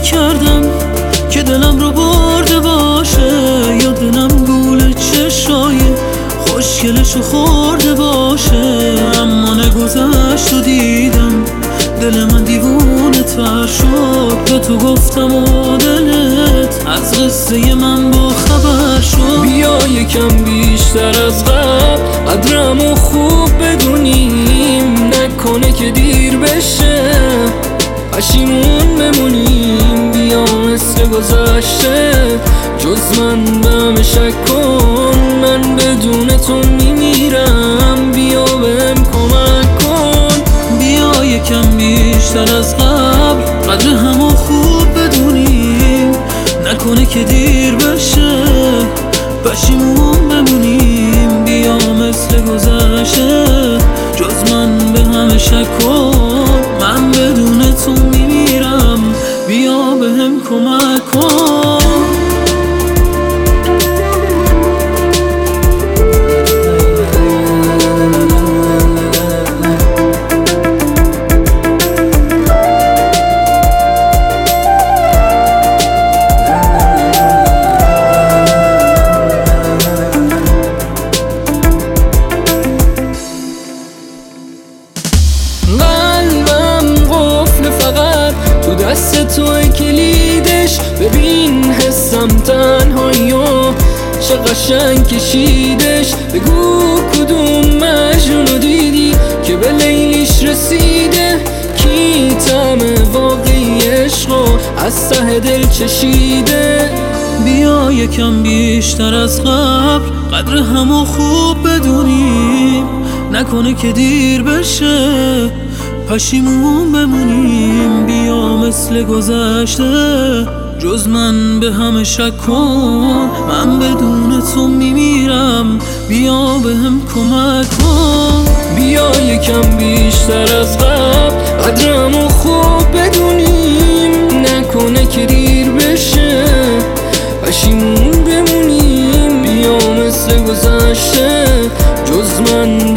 کردم که دلم رو برده باشه، یا دلم گول چشای خوشگلشو خورده باشه. اما نگذشت و دیدم دل من دیوونه تر شد، به تو گفتم و دلت از قصه من با خبر شد. بیا یکم بیشتر از قبل قدرمو خوب بدونیم، نکنه که دیر بشه پشیمون بمونیم. بیا مثل گذشته جز من به همه شک کن، من بدون تو میمیرم، بیا بهم کمک کن. بیا یکم بیشتر از قبل قدر همو خوب بدونیم، نکنه که دیر بشه پشیمون بمونیم. بیا مثل گذشته جز من به همه شک کن، من بدون تو میمیرم، بیا بهم کمک کن. قلبم قفل فقط تو دست توی کلیدش، ببین حسم تنهایی و چه قشنگ کشیدش. بگو کدوم مجنونو دیدی که به لیلیش رسیده، کی طعم واقعی عشقو از ته دل چشیده. بیا یکم بیشتر از قبل قدر همو خوب بدونیم، نکنه که دیر بشه پشیمون بمونیم. بیا مثل گذشته جز من به همه شک کن، من بدون تو میمیرم، بیا بهم کمک کن. بیا یکم بیشتر از قبل قدرمو خوب بدونیم، نکنه که دیر بشه پشیمون بمونیم. بیا مثل گذشته جز من